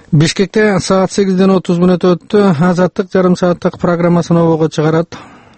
Бишкекте саат 8:30 өттү. Азаттык жарым сааттык программасын обого чыгарат.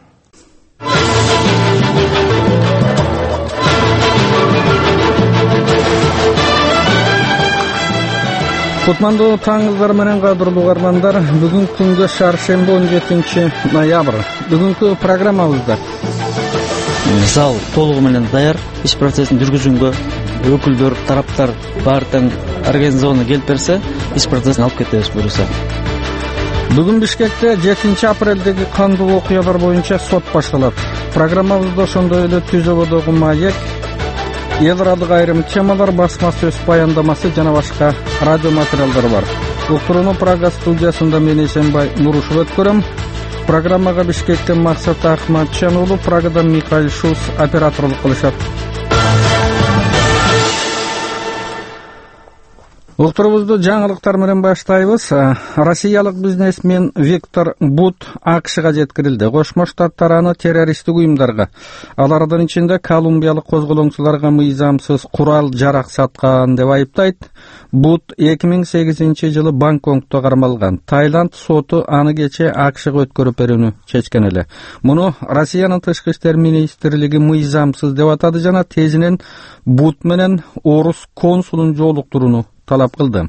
Кутмандуу таңыңыздар менен кадырлуу угармандар. Бүгүнкү күнгө шаршемби 17 ноябрь. Бүгүнкү программабызда зал толугу менен даяр. Иш процессин жүргүзүүгө өкүлдөр, тараптар баары тең организованно келип берсе, иш процессин алып кетебиз буюрса. Бүгүн Бишкекте 7 апрелдеги кандуу окуялар боюнча сот башталат. Программабызда ошондой эле Түзөбөдөгү маек, эл аралык айрым темалар, басма сөз баяндамасы жана башка радио материалдар бар. Уктурууну Прага студиясында мен Эсенбай Нурушев өткөрөм. Программага Бишкектен Максат Ахматчан уулу, Прагадан Михаил Шус операторлук кылышат. Уктурубузду жаңылыктар менен баштайбыз. Россиялык бизнесмен Виктор Бут АКШга жеткирилди. Кошмо Штаттар аны террористтик уюмдарга, алардын ичинде колумбиялык козголоңчуларга мыйзамсыз курал жарак саткан деп айыптайт. Бут 2008 жылы Бангкокто кармалган. Таиланд соту аны кече АКШга өткөрүп берүүнү чечкен эле. Муну Россиянын тышкы иштер министрлиги мыйзамсыз деп атады жана тезинен Бут менен орус консулун жолуктурууну талап кылды.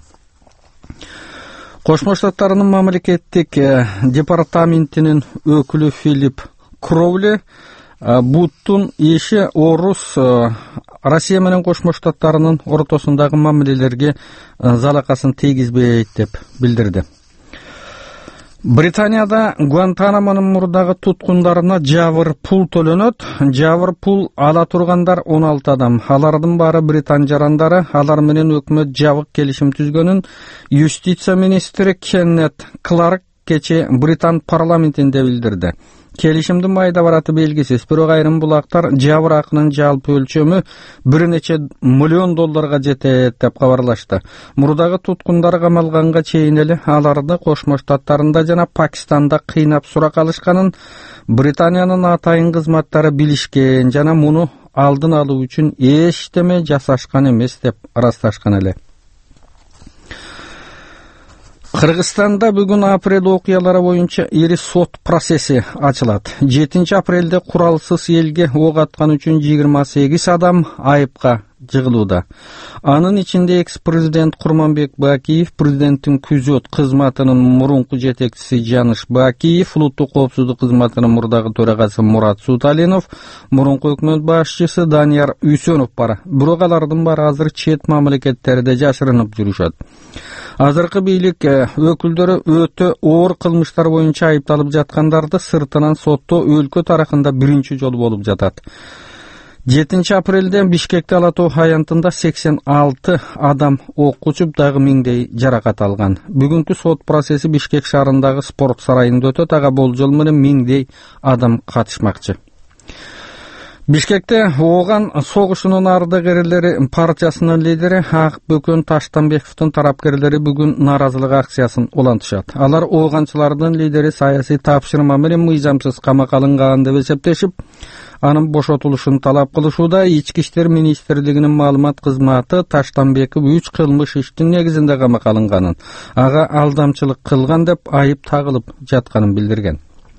Кошмо Штаттарынын мамлекеттик департаментинин өкүлү Филипп Кроули Буттун иши орус Россия менен Кошмо Штаттарынын ортосундагы мамилелерге залакасын тийгизбейт деп билдирди. Британияда Гуантанамонун мурдагы туткундарына жабыр пул төлөнөт. Жабыр пул ала тургандар 16 адам. Алардын баары Британ жарандары. Алар менен өкмөт жабык келишим түзгөнүн юстиция министри Кеннет Кларк кече Британ парламентинде билдирди. Келишимдин майда бараты белгисиз, бирок айрым булактар жабыр акынын жалпы өлчөмү $1 нече миллион жетет деп кабарлашты. Мурдагы туткундар камалганга чейин эле аларды Кошмо Штаттарында жана Пакистанда кыйнап сурак алышканын Британиянын атайын кызматтары билишкен жана муну алдын алуу үчүн эчтеме жасашкан эмес деп ырасташкан эле. Кыргызстанда бүгүн апрель окуялары боюнча ири сот процесси ачылат. 7 апрелде куралсыз элге ок аткан үчүн 28 адам айыпка жыгылууда. Анын ичинде экс-президент Курманбек Бакиев, президенттин күзөт кызматынын мурунку жетекчиси Жаныш Бакиев, улуттук коопсуздук кызматынын мурдагы төрагасы Мурат Суталинов, мурунку өкмөт башчысы Данияр Үсөнов бар. Бирок алардын баары азыр чет мамлекеттерде жашырынып жүрүшөт. Азыркы бийлик өкүлдөрү өтө оор кылмыштар боюнча айыпталып жаткандарды сыртынан соттоо өлкө тарыхында биринчи жолу болуп жатат. 7 апрелде Бишкекте Ала Тоо аянтында 86 адам ок учуп, дагы миңдей жаракат алган. Бүгүнкү сот процесси Бишкек шаарындагы спорт сарайында өтөт. Ага болжол менен миңдей адам катышмакчы. Бишкекте ооган согушунун ардагерлери партиясынын лидери Ак Бөкөн Таштанбековдун тарапкерлери бүгүн нааразылык акциясын улантышат. Алар ооганчылардын лидери саясий тапшырма менен мыйзамсыз камакка алынган деп эсептешип, анын бошотулушун талап кылышууда. Ички иштер министрлигинин маалымат кызматы Таштанбеков 3 кылмыш иштин негизинде камакка алынганын, ага алдамчылык кылган деп айып тагылып жатканын билдирген.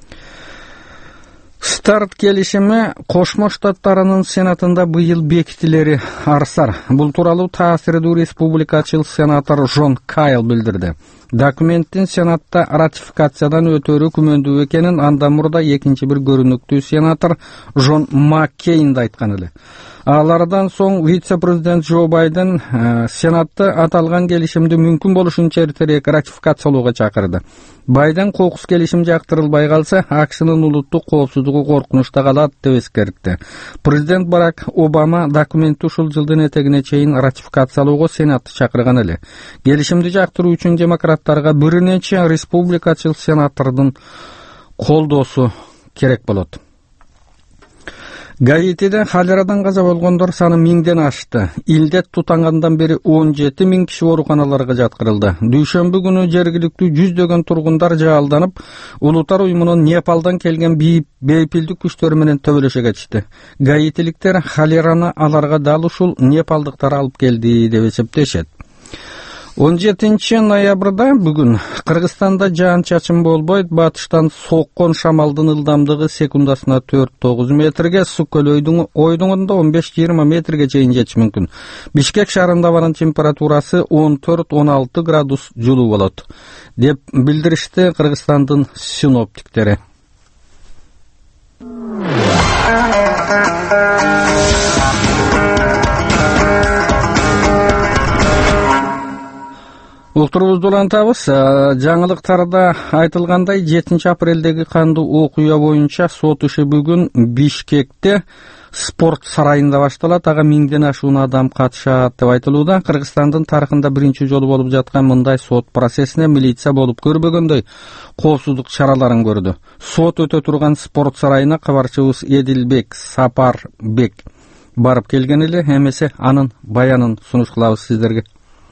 Старт келишими Кошмо Штаттарынын сенатында быйыл бекитилери арсар. Бул тууралуу таасирдүү республикачыл сенатор Жон Кайл билдирди. Документтин сенатта ратификациядан өтөрү күмөндүү экенин андан мурда экинчи бир көрүнүктүү сенатор Жон Маккейн да айткан эле. Алардан соң вице-президент Джо Байден сенатты аталган келишимди мүмкүн болушунча эртерээк ратификациялоого чакырды. Байден кокус келишим жактырылбай калса, АКШнын улуттук коопсуздугу коркунучта калат деп эскертти. Президент Барак Обама документти ушул жылдын этегине чейин ратификациялоого сенатты чакырган эле. Келишимди жактыруу үчүн демократтарга бир нече республикачыл сенатордун колдоосу керек болот. Гаитиде холерадан каза болгондор саны 1000ден ашты. Илдет тутангандан бери 17 000 киши ооруканаларга жаткырылды. Дүйшөмбү күнү жергиликтүү жүздөгөн тургундар жаалданып, улуттар уюмунун Непалдан келген бейпилдик күчтөрү менен төбөлөшө кетишти. Гаитиликтер холераны аларга дал ушул непалдыктар алып келди деп эсептешет. 17 ноябрда бүгүн Кыргызстанда жаан-чачын болбойт. Батыштан соккон шамалдын ылдамдыгы секундасына 4-9 метрге, Суккөл ойдуңунда 15-20 метрге чейин жетиши мүмкүн. Бишкек шаарында абанын температурасы 14-16 градус жылуу болот, деп билдиришти Кыргызстандын синоптиктери. Уктурубузду улантабыз. Жаңылыктарда айтылгандай 7 апрелдеги кандуу окуя боюнча сот иши бүгүн Бишкекте спорт сарайында башталат. Ага 1000ден ашуун адам катышат деп айтылууда. Кыргызстандын тарыхында биринчи жолу болуп жаткан мындай сот процессине милиция болуп көрбөгөндөй коопсуздук чараларын көрдү. Сот өтө турган спорт сарайына кабарчыбыз Эдилбек Сапарбек барып келген эле. Эмесе анын баянын сунуш кылабыз сиздерге.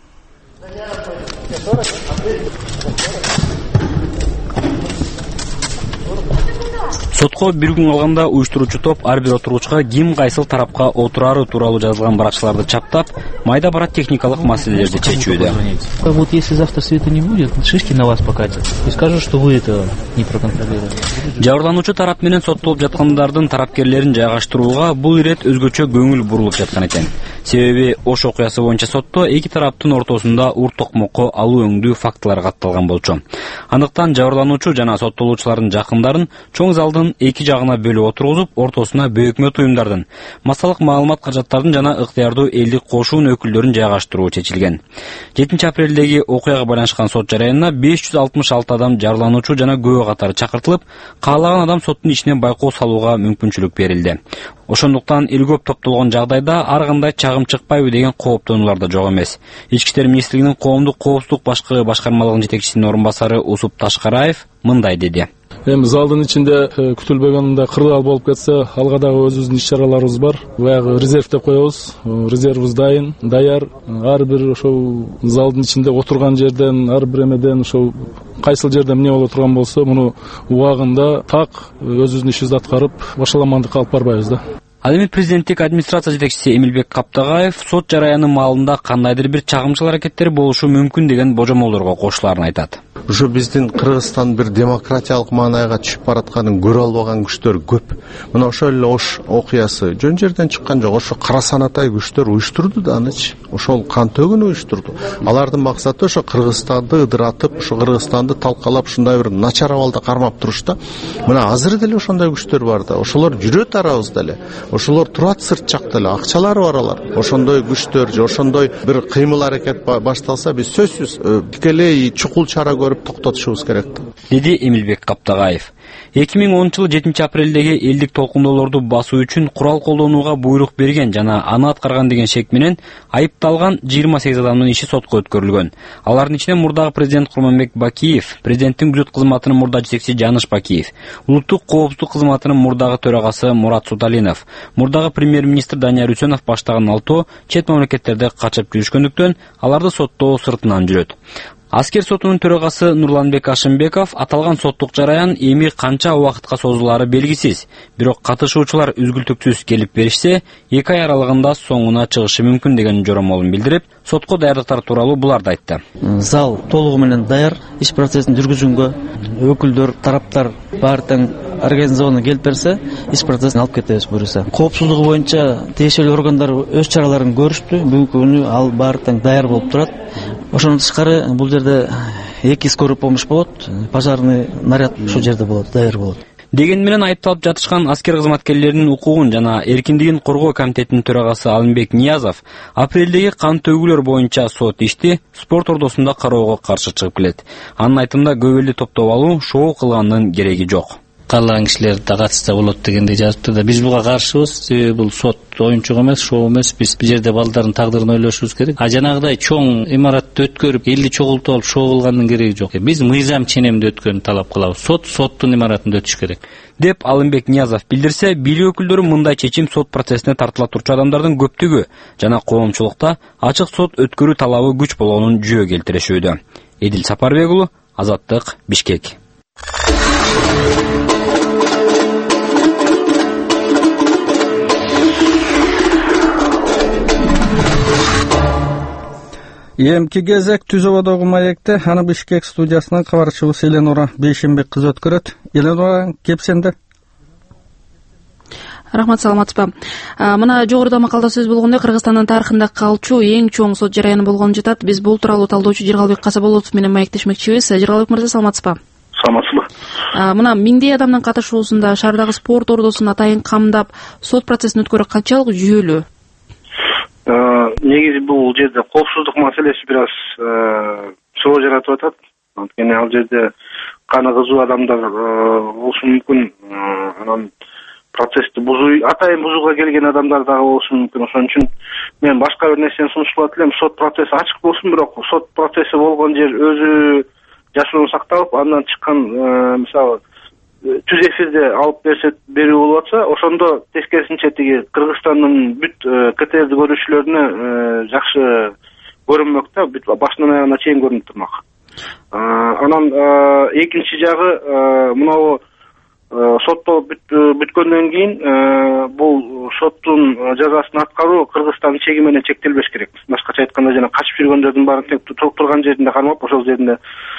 Сотко бир күн калганда уюштуруучу топ ар бир отургучка ким кайсыл тарапка отурары тууралуу жазылган баракчаларды чаптап, майда барат техникалык маселелерди чечүүдө. Вот если завтра света не будет, шишки на вас покатят. И скажут, что вы это не проконтролировали. Жабырлануучу тарап менен соттолуп жаткандардын тарапкерлерин жайгаштырууга бул ирет өзгөчө көңүл бурулуп жаткан экен. Себеби Ош окуясы боюнча сотто эки тараптын ортосунда ур токмокко алуу өңдүү фактылар катталган болчу. Андыктан жабырлануучу жана соттолуучулардын жакындарын чоң залдын эки жагына бөлүп отургузуп, ортосуна бөйөкмө уюмдардын, массалык маалымат каражаттардын жана ыктыярдуу элдик кошуун өкүлдөрүн жайгаштыруу чечилген. 7 апрелдеги окуяга байланышкан сот жарыянына 566 адам жабырлануучу жана күбө катары чакыртылып, каалаган адам соттун ишине байкоо салууга мүмкүнчүлүк берилди. Ошондуктан эл көп топтолгон жагдайда ар кандай чагым чыкпайбы деген кооптонуулар да жок эмес. Ички иштер министрлигинин коомдук коопсуздук башкы башкармалыгынын жетекчисинин орун басары Усуп Ташкараев мындай деди. Эми залдын ичинде күтүлбөгөндө кырдаал болуп кетсе, алга дагы өзүбүздүн иш-чараларыбыз бар. Баягы резерв деп коебуз. Резервибиз даяр. Ар бир ошол залдын ичинде отурган жерден, ар бир эмеден ошол кайсыл жерде эмне боло турган болсо, муну убагында так өзүбүздүн ишибизди аткарып, башаламандыкка алып барбайбыз да. Ал эми президенттик администрация жетекчиси Эмилбек Каптагаев сот жараянын маалында кандайдыр бир чагымчыл аракеттер болушу мүмкүн деген божомолдорго кошуларын айтат. Ушу биздин Кыргызстан бир демократиялык маанайга түшүп баратканын көрө албаган күчтөр көп. Мына ошол эле Ош окуясы жөн жерден чыккан жок. Ошо кара санатай күчтөр уюштурду да анычы. Ошол кан төгүн уюштурду. Алардын максаты ошо Кыргызстанды ыдыратып, ошо Кыргызстанды талкалап, ушундай бир начар абалда кармап турушту. Мына азыр деле ошондой күчтөр бар да. Ошолор жүрөт арабызда эле. Ошолор турат сырт жакта эле, акчалары бар алар. Ошондой күчтөр же ошондой бир кыймыл аракет башталса, биз сөзсүз тикелей чукул чара көрүп токтотушубуз керек. Деди Эмилбек Каптагаев. 2010 жылы 7 апрелдеги элдик толкундоолорду басуу үчүн курал колдонууга буйрук берген жана аны аткарган деген шек менен айыпталган 28 адамдын иши сотко өткөрүлгөн. Алардын ичинде мурдагы президент Курманбек Бакиев, президенттин күзөт кызматынын мурда жетекчиси Жаныш Бакиев, улуттук коопсуздук кызматынын мурдагы төрагасы Мурат Суталинов, мурдагы премьер-министр Данияр Үсөнов баштаган алтоо чет мамлекеттерде качып жүрүшкөндүктөн аларды соттоо сыртынан жүрөт. Аскер сотунун төрагасы Нурланбек Ашимбеков аталган соттук жараян эми канча убакытка созулаары белгисиз. Бирок катышуучулар үзгүлтүксүз келип беришсе, 2 ай аралыгында соңуна чыгышы мүмкүн деген жоромолун билдирип, сотко даярдыктар тууралуу буларды айтты. Зал толугу менен даяр, иш процессин жүргүзүүгө өкүлдөр, тараптар баары тең организованно келип берсе, иш процессин алып кетебиз буюрса. Коопсуздугу боюнча тиешелүү органдар өз чараларын көрүштү. Бүгүнкү күнү ал баары тең даяр болуп турат. Ошондон тышкары бул жерде 2 скорый помощь болот, пожарный наряд ошол жерде болот, даяр болот. Деген менен айыпталып жатышкан аскер кызматкерлеринин укугун жана эркиндигин коргоо комитетинин төрагасы Алымбек Ниязов апрелдеги кан төгүүлөр боюнча сот ишти спорт ордосунда кароого каршы чыгып келет. Анын айтымында көп элди топтоп алуу, шоу кылгандын кереги жок. Каалаган кишилер да катышса болот дегендей жазыптыр да. Биз буга каршыбыз. Себеби бул сот оюнчук эмес, шоу эмес. Биз бул жерде балдардын тагдырын ойлошубуз керек. А жанагыдай чоң имаратты өткөрүп, элди чогултуп алып шоу кылгандын кереги жок. Биз мыйзам ченемде өткөнүн талап кылабыз. Сот соттун имаратында өтүш керек. Деп Алымбек Ниязов билдирсе, бийлик өкүлдөрү мындай чечим сот процессине тартыла турчу адамдардын көптүгү жана коомчулукта ачык сот өткөрүү талабы күч болгонун жөө келтиришүүдө. Эдил Сапарбек уулу, Азаттык, Бишкек. Эмки кезек Түз ободогу маекте аны Бишкек студиясынан кабарчыбыз Эленора Бейшенбек кызы өткөрөт. Эленора, кепсенде. Рахмат, саламатсызбы. Мына жогоруда макалда сөз болгондой, Кыргызстандын тарыхында калчу эң чоң сот жарыяны болгон жатат. Биз бул тууралуу талдоочу Жыргалбек Касаболотов менен маектешмекчибиз. Жыргалбек мырза, саламатсызбы? Саламатсызбы. Мына миңдей адамдын катышуусунда шаардагы спорт ордосун атайын камдап, сот процессин өткөрүү канчалык жүйөлүү? Негизи бул жерде коопсуздук маселеси бир аз соо жаратып атат. Анткени ал жерде каны кызуу адамдар болушу мүмкүн. Анан процессти атайын бузууга келген адамдар дагы болушу мүмкүн. Ошон үчүн мен башка бир нерсени сунуштап элем. Сот процесси ачык болсун, бирок сот процесси болгон жер өзү жашыруун сакталып, андан чыккан мисалы түз эфирде алып берүү болуп атса, ошондо тескерисинче тиги Кыргызстандын бүт КТРди көрүүчүлөрүнө жакшы көрүнмөк да, бүт башынан аягына чейин көрүнүп турмак. Анан экинчи жагы мынау сотто бүткөндөн кийин бул соттун жазасын аткаруу Кыргызстандын чеги менен чектелбеш керек. Башкача айтканда, жана качып жүргөндөрдүн баарын тең турган жеринде кармап, ошол жеринде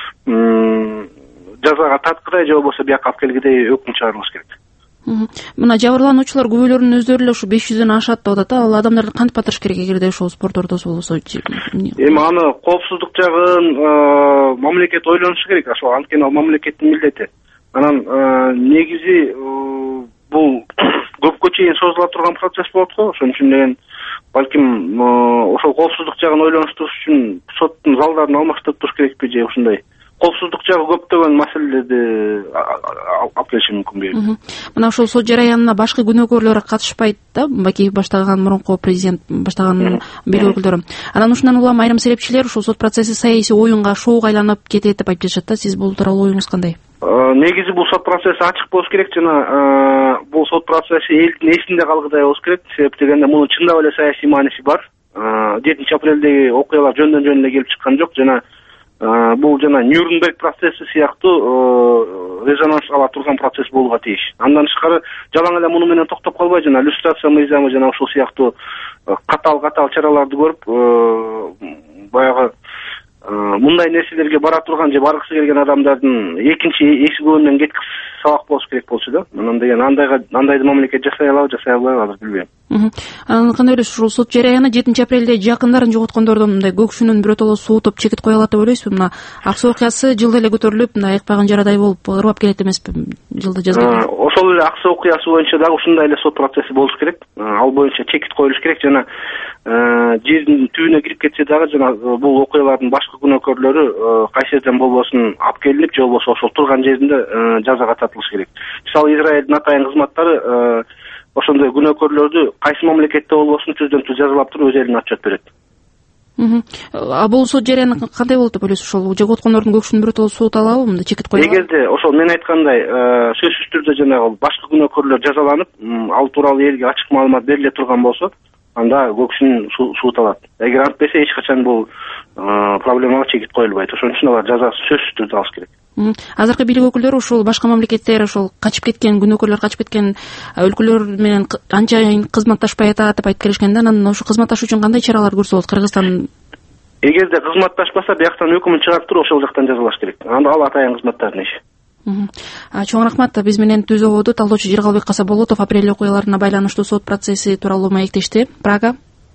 жазага таткыдай же болбосо бияка алып келгидей өкүм чыгарылыш керек. Мына жабырлануучулар күбөлөрүнүн өздөрү эле ушу 500дөн ашат деп атат. Ал адамдарды кантип батырыш керек эгерде ошол спорт ордосу болсо? Эми аны коопсуздук жагын мамлекет ойлонушу керек. Ошол анткени ал мамлекеттин милдети. Анан негизи бул көпкө чейин созула турган процесс болот го. Ошон үчүн деген балким ошол коопсуздук жагын ойлонуштуруш үчүн соттун залдарын алмаштырып туруш керекпи же ушундай коопсуздук жагы көптөгөн маселелерди алып келиши мүмкүн. Мына ошол сот жараянына башка күнөөкөрлөр катышпайт да, Бакиев баштаган мурунку президент баштаган бийлик өкүлдөрү. Анан ушундан улам айрым серепчилер ушул сот процесси саясий оюнга, шоуга айланып кетет деп айтып жатышат да. Сиз бул тууралуу оюңуз кандай? Негизи бул сот процесси ачык болуш керек, жана бул сот процесси элдин эсинде калгыдай болуш керек. Себеп дегенде мунун чындап эле саясий мааниси бар. 7 апрелдеги окуялар жөндөн эле келип чыккан жок, жана бул жана Нюрнберг процесси сыяктуу резонанс ала турган процесс болууга тийиш. Андан тышкары жалаң эле муну менен токтоп калбай, жана иллюстрация мыйзамы жана ушул сыяктуу катал чараларды көрүп, баягы мындай нерселерге бара турган же баргысы келген адамдардын экинчи эси көбүнөн кеткис сабак болуш керек болчу да. Анан деген андайды мамлекет жасай алабы, жасай албайбы, азыр билбейм. Анан кандай ойлойсуз, ушул сот жараяны 7 апрелде жакындарын жоготкондордун мындай көкшүнүн биротоло суутуп чекит кое алат деп ойлойсузбу? Мына ак суу окуясы жылда эле көтөрүлүп, мына айыкпаган жарадай болуп ырбап келет эмеспи жылда жазган? Ошол эле ак суу окуясы боюнча дагы ушундай эле сот процесси болуш керек. Ал боюнча чекит коюлуш керек, жана жердин түбүнө кирип кетсе дагы жана бул окуялардын башкы күнөөкөрлөрү кайсы жерден болбосун алып келинип, же болбосо ошол турган жеринде жазага тартылыш керек. Мисалы Израилдин атайын кызматтары ошондой күнөөкөрлөрдү кайсы мамлекетте болбосун түздөн-түз жазалап туруп өз элине отчет берет. Бул сот жараяны кандай болот деп ойлойсуз? Ошол жоготкондордун көкшүнүн биротоло суут алабы, мындай чекит коюп? Эгерде ошол мен айткандай сөзсүз түрдө жанагы башкы күнөөкөрлөр жазаланып, ал тууралуу элге ачык маалымат бериле турган болсо, анда көкшүн суут алат. Эгер антпесе эч качан бул проблемага чекит коюлбайт. Ошон үчүн алар жазасын сөзсүз түрдө алыш керек. Азыркы бийлик өкүлдөрү ушул башка мамлекеттер ошол качып кеткен күнөөкөрлөр качып кеткен өлкөлөр менен анчайын кызматташпай атат деп айтып келишкен да. Анан ошо кызматташуу үчүн кандай чаралар көрсө болот Кыргызстан? Эгерде кызматташпаса, бияктан өкүмүн чыгарып туруп ошол жактан жазалаш керек. Анда ал атайын кызматтардын иши. Чоң рахмат. Биз менен Түз ободу талдоочу Жыргалбек Касаболотов апрель окуяларына байланыштуу сот процесси тууралуу маектешти. Прага.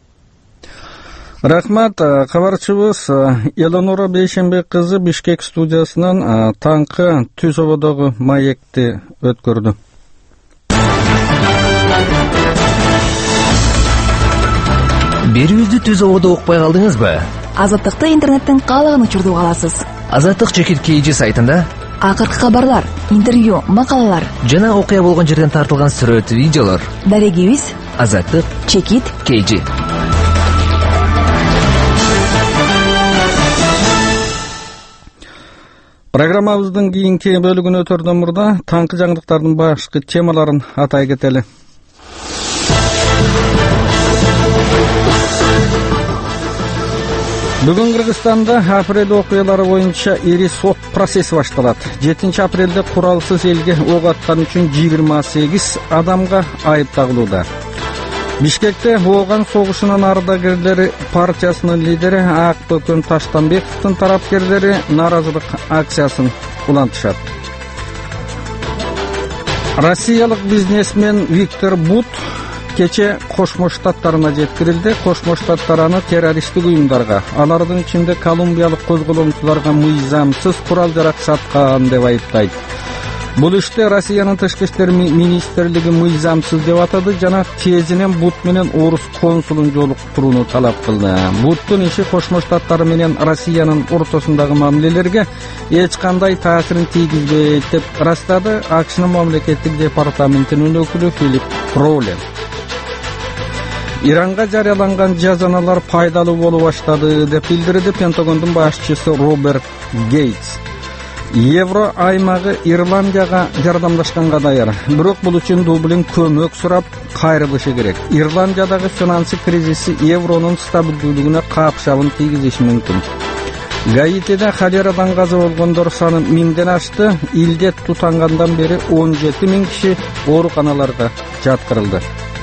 Рахмат. Кабарчыбыз Эленора Бейшенбек кызы Бишкек студиясынан таңкы Түз ободогу маекти өткөрдү. Берүүбүздү Түз ободо укпай калдыңызбы? Азаттыкты интернеттен каалаган учурда уга аласыз. Азаттык чекит KG сайтында акыркы кабарлар, интервью, макалалар жана окуя болгон жерден тартылган сүрөт, видеолор. Дарегибиз Азаттык чекит KG. Программабыздын кийинки бөлүгүнө өтөрдөн мурда таңкы жаңылыктардын башкы темаларын атай кетели. Бүгүн Кыргызстанда апрель окуялары боюнча ири сот процесси башталат. 7 апрелде куралсыз элге ок аткан үчүн 28 адамга айып тагылууда. Бишкекте Ооган согушунун ардагерлери партиясынын лидери Актөкөн Таштанбековдун тарапкерлери нааразылык акциясын улантышат. Россиялык бизнесмен Виктор Бут кече Кошмо Штаттарына жеткирилди. Кошмо Штаттар аны террористтик уюмдарга, алардын ичинде колумбиялык козголомчуларга мыйзамсыз курал-жарак саткан деп айыптайт. Бул иште Россиянын тышкы иштер министрлиги мыйзамсыз деп атады жана тезинен Бут менен орус консулун жолуктурууну талап кылды. Буттун иши Кошмо Штаттар менен Россиянын ортосундагы мамилелерге эч кандай таасирин тийгизбейт деп ырастады АКШнын мамлекеттик департаментинин өкүлү Филипп Роуле. Иранга жарыяланган жазаналар пайдалуу боло баштады деп билдирди Пентагондун башчысы Роберт Гейтс. Евро аймагы Ирландияга жардамдашканга даяр. Бирок бул үчүн Дублин көмөк сурап кайрылышы керек. Ирландиядагы финансы кризиси евронун стабилдүүлүгүнө капшабын тийгизиши мүмкүн. Гаитиде холерадан каза болгондор саны 1000ден ашты. Илдет тутангандан бери 17.000 киши ооруканаларга жаткырылды.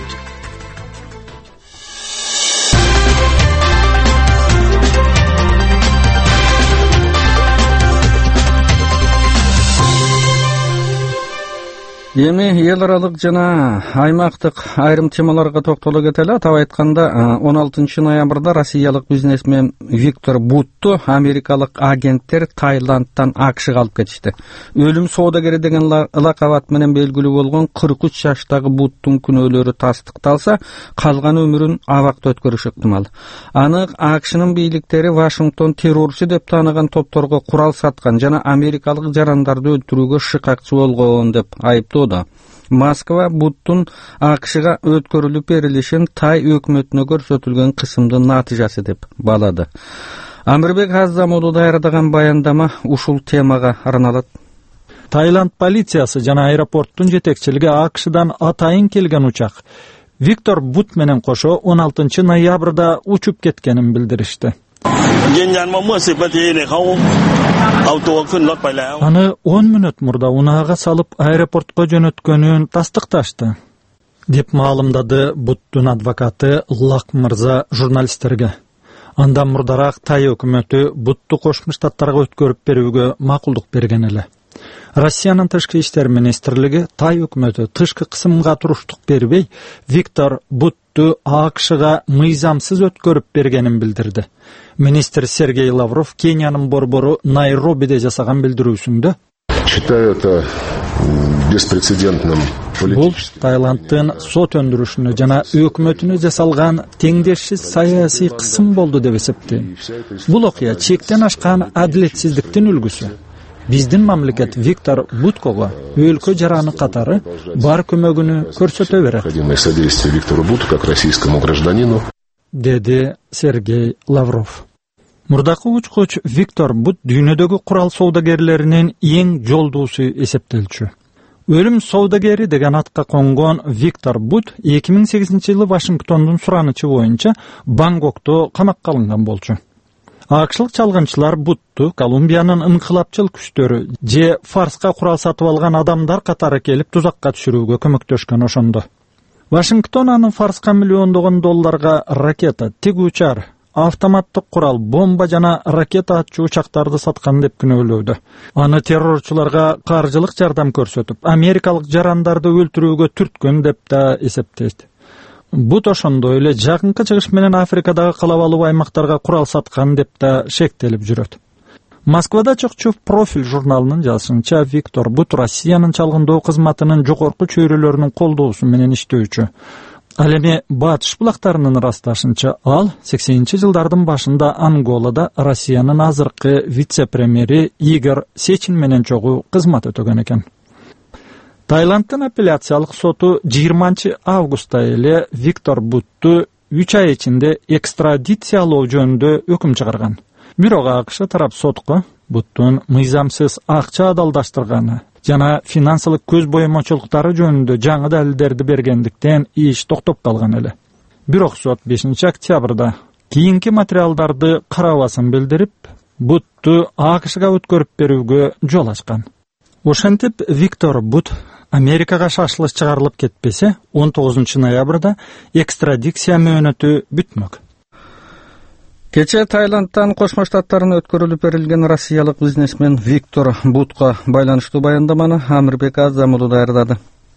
Эми эл аралык жана аймактык айрым темаларга токтоло кетели. Атап айтканда 16 ноябрда россиялык бизнесмен Виктор Бутту америкалык агенттер Таиландтан АКШга алып кетишти. Өлүм соодагери деген лакабат менен белгилүү болгон 43 жаштагы Буттун күнөөлөрү тастыкталса, калган өмүрүн абакта өткөрүшү ыктымал. Аны АКШнын бийликтери Вашингтон террорчу деп тааныган топторго курал саткан жана америкалык жарандарды өлтүрүүгө шыкакчы болгон деп айыптоо. Москва Буттун АКШга өткөрүлүп берилишин Тай өкмөтүнө көрсөтүлгөн кысымдын натыйжасы деп баалады. Амирбек Азамулу даярдаган баяндама ушул темага арналат. Таиланд полициясы жана аэропорттун жетекчилиги АКШдан атайын келген учак Виктор Бут менен кошо 16 ноябрда учуп кеткенин билдиришти. Аны 10 мүнөт мурда унаага салып аэропортко жөнөткөнүн тастыкташты, деп маалымдады Буттун адвокаты Лак мырза журналисттерге. Андан мурдараак Тай өкмөтү Бутту Кошмо Штаттарга өткөрүп берүүгө макулдук берген эле. Россиянын тышкы иштер министрлиги Тай өкмөтү тышкы кысымга туруштук бербей, Виктор Бутту АКШга мыйзамсыз өткөрүп бергенин билдирди. Министр Сергей Лавров Кениянын борбору Найробиде жасаган билдирүүсүндө считаю это беспрецедентным. Бул Таиландтын сот өндүрүшүнө жана өкмөтүнө жасалган теңдешсиз саясий кысым болду деп эсептейм. Бул окуя чектен ашкан адилетсиздиктин үлгүсү. Биздин мамлекет Виктор Буткого өлкө жараны катары бар көмөгүнү көрсөтө берет. Содействие Виктору Буту как российскому гражданину, деди Сергей Лавров. Мурдакы учкуч Виктор Бут дүйнөдөгү курал соодагерлеринин эң жолдуусу эсептелчү. Өлүм соодагери деген атка конгон Виктор Бут 2008-жылы Вашингтондун суранычы боюнча Бангкокто камакка алынган болчу. АКШлык чалгынчылар Бутту Колумбиянын ынкылапчыл күчтөрү же Фарска курал сатып алган адамдар катары келип тузакка түшүрүүгө көмөктөшкөн ошондо. Вашингтон аны Фарска миллиондогон долларга ракета, тиг учар, автоматтык курал, бомба жана ракета атчу учактарды саткан деп күнөөлөдү. Аны террорчуларга каржылык жардам көрсөтүп, америкалык жарандарды өлтүрүүгө түрткөн деп да эсептейт. Бут ошондой эле жакынкы чыгыш менен Африкадагы калабалуу аймактарга курал саткан деп да шектелип жүрөт. Москвада чыкчу Профиль журналынын жазышынча Виктор Бут Россиянын чалгындоо кызматынын жогорку чөйрөлөрүнүн колдоосу менен иштөөчү. Ал эми Батыш булактарынын ырасташынча ал 80-жылдардын башында Анголада Россиянын азыркы вице-премьери Игорь Сечин менен чогуу кызмат өтөгөн экен. Таиландтын апелляциялык соту 20 августта эле Виктор Бутту 3 ай ичинде экстрадициялоо жөнүндө өкүм чыгарган. Бирок АКШ тарап сотко Буттун мыйзамсыз акча адалдаштырганы жана финансылык көз боемочулуктары жөнүндө жаңы далилдерди бергендиктен иш токтоп калган эле. Бирок сот 5 октябрда кийинки материалдарды карабасын билдирип, Бутту АКШга өткөрүп берүүгө жол ачкан. Ошентип Виктор Бут Америкага шашылыш чыгарылып кетпесе, 19 ноябрда экстрадиция мөөнөтү бүтмөк. Кече Таиландтан Кошмо Штаттарына өткөрүлүп берилген россиялык бизнесмен Виктор Бутка байланыштуу баяндаманы Амирбек Азамулу даярдады.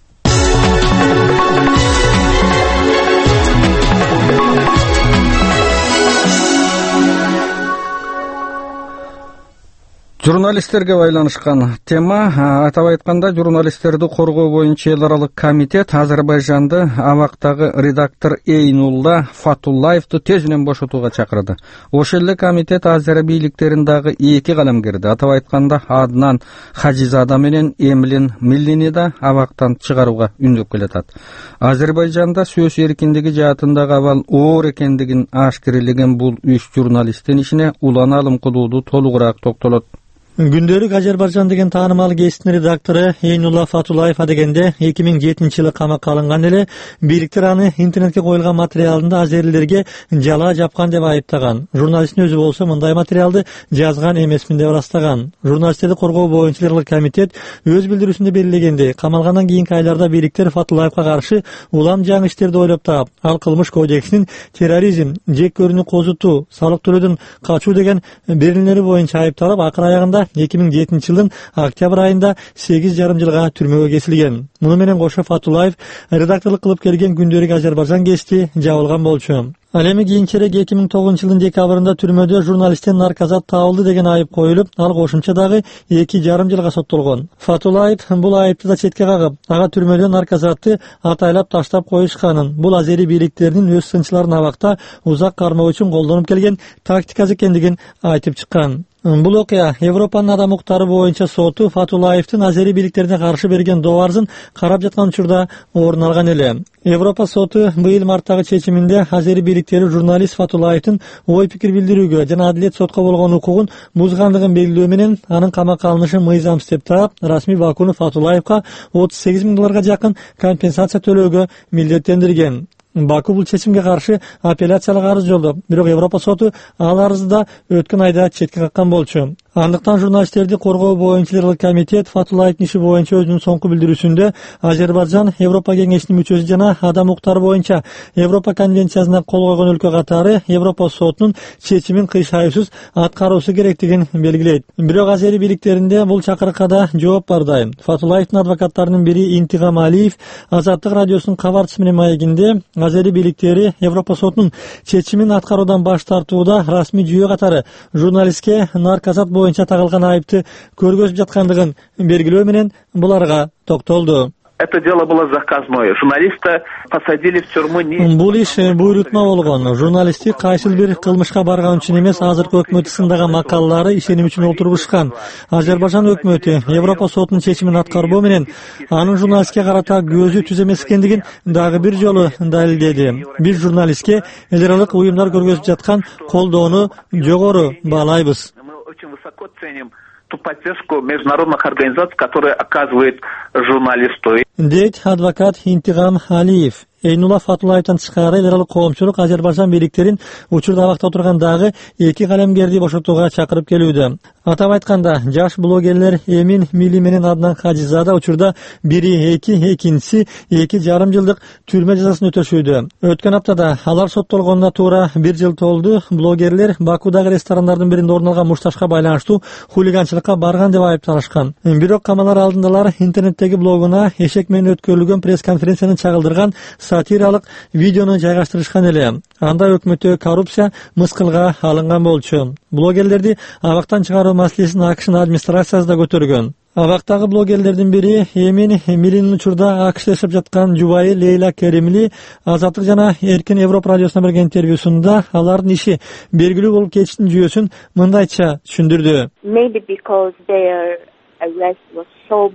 Журналисттерге байланышкан тема, атап айтканда, журналисттерди коргоо боюнча эл аралык комитет Азербайжанды абактагы редактор Эйнулла Фатуллаевду тез менен бошотууга чакырды. Ошол эле комитет Азер бийликтерин дагы 2 каламгерди, атап айтканда Аднан Хажизада менен Эмилин Миллини да абактан чыгарууга үндөп келатат. Азербайжанда сөз эркиндиги жаатындагы абал оор экендигин ашкерелеген бул 3 журналисттин ишине улан алым кылууду толугураак токтолот. Күндөрүк Азербайжан деген таанымал гезиттин редактору Эйнулла Фатуллаев адегенде 2007-жылы камакка алынган эле бийликтер аны интернетке коюлган материалында азерлерге жала жапкан деп айыптаган. Журналисттин өзү болсо мындай материалды жазган эмесмин деп ырастаган. Журналисттерди коргоо боюнча комитет өз билдирүүсүндө белгилегенде, камалгандан кийинки айларда бийликтер Фатуллаевга каршы улам жаңы иштерди ойлоп таап, ал кылмыш кодексинин терроризм, жек көрүүнү козутуу, салык төлөөдөн качуу деген берилмелери боюнча айыпталып, акыр аягында 2007-жылдын октябрь айында 8,5 жылга түрмөгө кесилген. Муну менен кошо Фатуллаев редакторлук кылып келген Күндөрүк Азербайжан гезити жабылган болчу. Ал эми кийинчерээк 2009-жылдын декабрында түрмөдө журналисттен наркозат табылды деген айып коюлуп, ал кошумча дагы 2,5 жылга соттолгон. Фатуллаев бул айыпты да четке кагып, ага түрмөдө наркозатты атайлап таштап коюшканын, бул азери бийликтеринин өз сынчыларын абакта узак кармоо үчүн колдонуп келген тактикасы экендигин айтып чыккан. Бул окуя Европанын адам укуктары боюнча соту Фатуллаевдин азери бийликтерине каршы берген добарзын карап жаткан учурда орун алган эле. Европа соту быйыл марттагы чечиминде азери бийликтери журналист Фатуллаевдин ой пикир билдирүүгө жана адилет сотко болгон укугун бузгандыгын белгилөө менен анын камакка алынышы мыйзамсыз деп таап, расмий Бакуну Фатуллаевга $38,000 жакын компенсация төлөөгө милдеттендирген. Баку бул чечимге каршы апелляциялык арыз жолдоп, бирок Европа соту ал арызды өткөн айда четке каккан болчу. Андыктан журналисттерди коргоо боюнча комитет Фатуллаевдин иши боюнча өзүнүн соңку билдирүүсүндө Азербайжан Европа кеңешинин мүчөсү жана адам укуктары боюнча Европа конвенциясына кол койгон өлкө катары Европа сотунун чечимин кыйшайсыз аткаруусу керектигин белгилейт. Бирок азери бийликтеринде бул чакырыкка да жооп бар дайым. Фатуллаевдин адвокаттарынын бири Интигам Алиев Азаттык радиосунун кабарчысы менен маегинде азери бийликтери Европа сотунун чечимин аткаруудан баш тартууда расмий жүйө катары журналистке наркозат боюнча тагылган айыпты көргөзүп жаткандыгын белгилөө менен буларга токтолду. Это дело было заказное. Журналиста посадили в тюрьму не... Бул иш буйрутма болгон. Журналисти кайсыл бир кылмышка барган үчүн эмес, азыркы өкмөт сындаган макалалары ишеним үчүн олтургушкан. Азербайжан өкмөтү Европа сотунун чечимин аткарбоо менен анын журналистке карата көзү түз эмес экендигин дагы бир жолу далилдеди. Биз журналистке эл аралык уюмдар көргөзүп жаткан колдоону жогору баалайбыз. Очень высоко ценим ту поддержку международных организаций, которые оказывают журналисту. Дейт адвокат Интигам Алиев. Эйнулла Фатуллаевдин тышкары эл аралык коомчулук Азербайжан бийликтерин учурда абакта отургандагы 2 калемгерди бошотууга чакырып келүүдө. Атап айтканда, жаш блогерлер Эмин Мили менен Аднан Хажизада учурда бири 2, экинчиси 2,5 жылдык түрмө жазасын өтөшүүдө. Өткөн аптада алар соттолгонуна туура 1 жыл толду. Блогерлер Бакудагы ресторандардын биринде орун алган мушташка байланыштуу хулиганчылыкка барган деп айыпталышкан. Бирок камалар алдындалар интернеттеги блогуна эшек менен өткөрүлгөн пресс-конференцияны чагылдырган сатиралык видеону жайгаштырышкан эле. Анда өкмөттөгү коррупция мыскылга алынган болчу. Блогерлерди абактан чыгаруу маселесин АКШнын администрациясы да көтөргөн. Абактагы блогерлердин бири Эмин Милинин учурда АКШда жашап жаткан жубайы Лейла Керимли Азаттык жана Эркин Европа радиосуна берген интервьюсунда алардын иши белгилүү болуп кетиштин жүйөсүн мындайча түшүндүрдү. Maybe because their arrest was so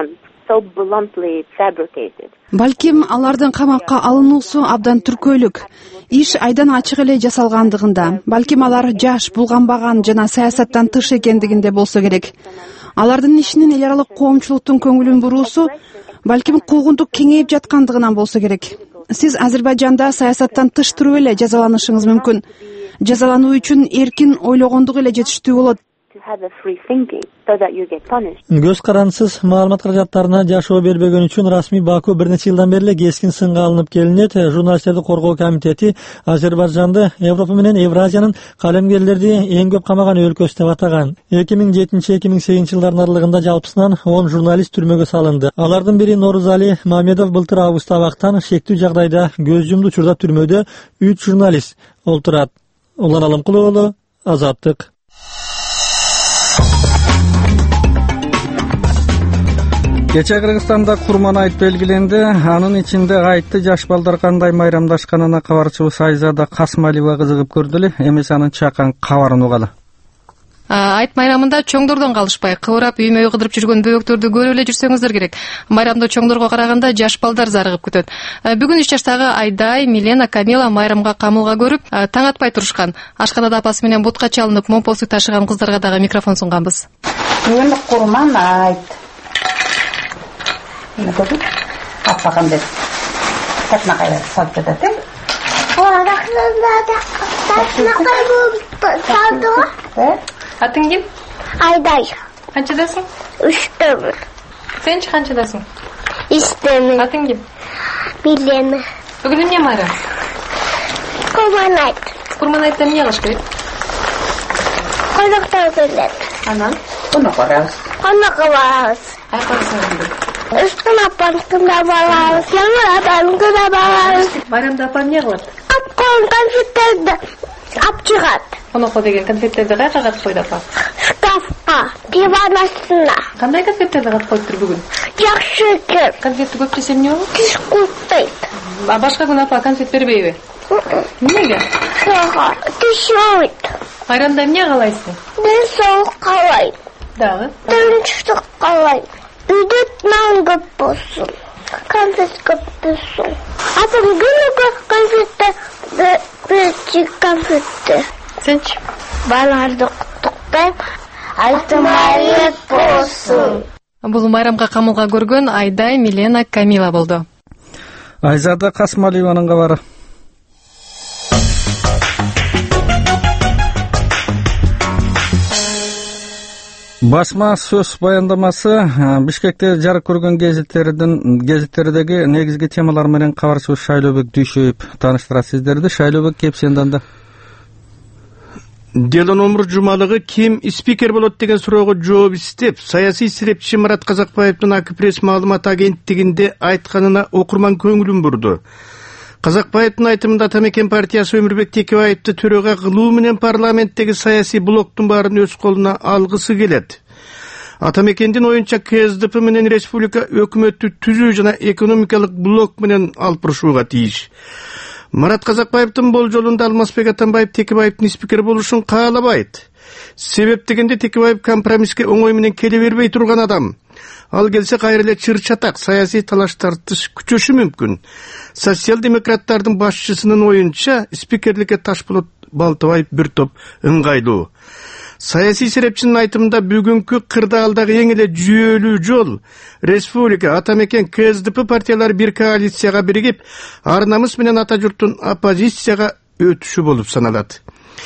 bluntly fabricated. Балким алардын камакка алынуусу абдан түркөйлүк. Иш айдан ачык эле жасалгандыгында. Балким алар жаш, булганбаган жана саясаттан тыш экендигинде болсо керек. Алардын ишинин эл аралык коомчулуктун көңүлүн буруусу балким куугунтук кеңейип жаткандыгынан болсо керек. Сиз Азербайжанда саясаттан тыш туруп эле жазаланышыңыз мүмкүн. Жазалануу үчүн эркин ойлогондук эле жетиштүү болот. to have a free thinking so that you get punished. Көз карансыз маалымат каражаттарына жашоо бербеген үчүн расмий Баку бир нече жылдан бери кескин сынга алынып келинет. Журналисттерди коргоо комитети Азербайжанды Европа менен Евразиянын калемгерлерди эң көп камаган өлкөсү деп атаган. 2007-2008 жылдардын аралыгында жалпысынан 10 журналист түрмөгө салынды. Алардын бири Норузали Мамедов былтыр август абактан шектүү жагдайда көз жумду. Учурда түрмөдө 3 журналист олтурат. Улан Алымкулова, Азаттык. Кече Кыргызстанда Курман айт белгиленди. Анын ичинде айтты жаш балдар кандай майрамдашканына кабарчыбыз Айзада Касмалиева кызыгып көрдү эле. Эмес анын чакан кабарын угалы. Айт майрамында чоңдордон калышпай, кыбырап үймө кыдырып жүргөн бөбөктөрдү көрүп эле жүрсөңүздөр керек. Майрамда чоңдорго караганда жаш балдар зарыгып күтөт. Бүгүн 3 жаштагы Айдай, Милена, Камила майрамга камылга көрүп, таң атпай турушкан. Ашканада апасы менен бутка чалынып, момпосу ташыган кыздарга дагы микрофон сунганбыз. Бүгүн Курман айт. Мына көрүп, апаган деп. Тасма кайра салып жатат. Атың ким? Айдай. Канчадасың? 3-төмүн. Сенчи канчадасың? 3-төмүн. Атың ким? Милена. Бүгүн эмне майрам? Курман айт. Курман айтта эмне кылыш керек? Коноктор келет. Анан? Куну көрөбүз. Конокко барабыз. Үстүн апаныкында барабыз, жаңы апаныкында барабыз. Майрамда апам эмне кылат? Апкон конфеттерди ап чыгат. Конокко деген конфеттерди кайерге катып койду апа? Шкафка, диван астына. Кандай конфеттерди катып коюптур бүгүн? Жакшы экен. Конфетти көп жесем эмне болот? Тиш куттайт. Башка күн апа конфет бербейби? Эмнеге? Тиш оойт. Майрамда эмне каалайсың? Мен соолук каалайм. Дагы? Тынчтык каалайм. Үйдө нан көп болсун. Конфет көп болсун. Апам күнүгө конфетти. Сенчи? Баларды куттуктайм. Айтым айык болсун. Бул майрамга камылга көргөн Айдай, Милена, Камила болду. Айзада Касмалиеванын кабары. Басма сөз баяндамасы Бишкекте жарык көргөн гезиттердеги негизги темалар менен кабарчыбыз Шайлообек Дүйшөев тааныштырат сиздерди. Шайлообек, кеп сендан да. Дело номер жумалыгы ким спикер болот деген суроого жооп издеп, саясий серепчи Марат Казакбаевдин АК пресс маалымат агенттигинде айтканына окурман көңүлүн бурду. Казакбаевдин айтымында Атамекен партиясы Өмүрбек Текебаевди төрөгө кылуу менен парламенттеги саясий блоктун баарын өз колуна алгысы келет. Атамекендин оюнча КСДП менен республика өкмөттү түзүү жана экономикалык блок менен алып барышууга тийиш. Марат Казакбаевдин болжолунда Алмазбек Атамбаев Текебаевдин спикер болушун каалабайт. Себеп дегенде Текебаев компромисске оңой менен келе бербей турган адам. Ал келсе кайра эле чыр-чатак саясий талаштарды күчөшү мүмкүн. Социал-демократтардын башчысынын оюнча спикерликке Ташболот Балтабаев бир топ ыңгайлуу. Саясий серепчинин айтымында бүгүнкү кырдаалдагы эң эле жүйөлүү жол республика, Атамекен, КСДП партиялары бир коалицияга биригип, ар намыс менен ата журттун оппозицияга өтүшү болуп саналат.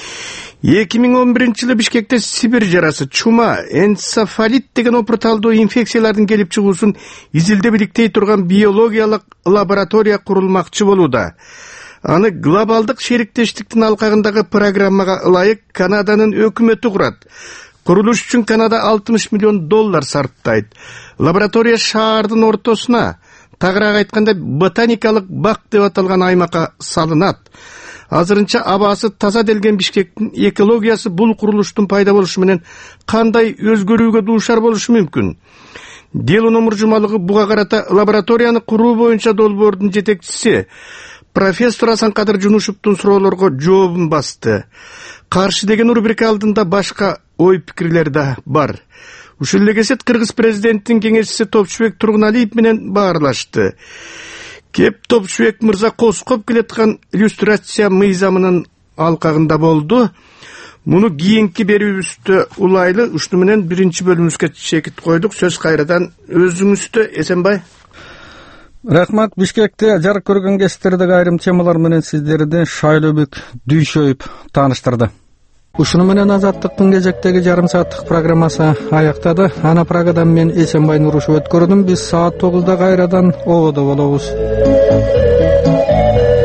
2011 жылы Бишкекте Сибир жарасы, чума, энцефалит деген опурталдуу инфекциялардын келип чыгуусун изилдеп иликтей турган биологиялык лаборатория курулмакчы болууда. Аны глобалдык шериктештиктин алкагындагы программага ылайык Канаданын өкмөтү курат. Курулуш үчүн Канада $60 миллион сарптайт. Лаборатория шаардын ортосуна, тагыраак айтканда ботаникалык бак деп аталган аймакка салынат. Азырынча абасы таза делген Бишкектин экологиясы бул курулуштун пайда болушу менен кандай өзгөрүүгө дуушар болушу мүмкүн? Дело номер жумалыгы буга карата лабораторияны куруу боюнча долбоордун жетекчиси профессор Асанкадыр Жунушевдун суроолорго жообун басты. Каршы деген рубрика алдында башка ой пикирлер да бар. Ушул эле кезет Кыргыз президентинин кеңешчиси Топчубек Тургуналиев менен баарлашты. Кеп Топчубек мырза коскоп келаткан иллюстрация мыйзамынын алкагында болду. Муну кийинки берүүбүздө улайлы ушуну менен биринчи бөлүмүбүзгө чекит койдук. Сөз кайрадан өзүңүздө, Эсенбай. Рахмат. Бишкекте жарык көргөн гезиттердеги айрым темалар менен сиздерди Шайлообек Дүйшөев тааныштырды. Ушуну менен Азаттыктын кезектеги жарым сааттык программасы аяктады. Ана программадан мен Эсенбай Нурушев өткөрдүм. Биз саат 9-да кайрадан ободо болобуз.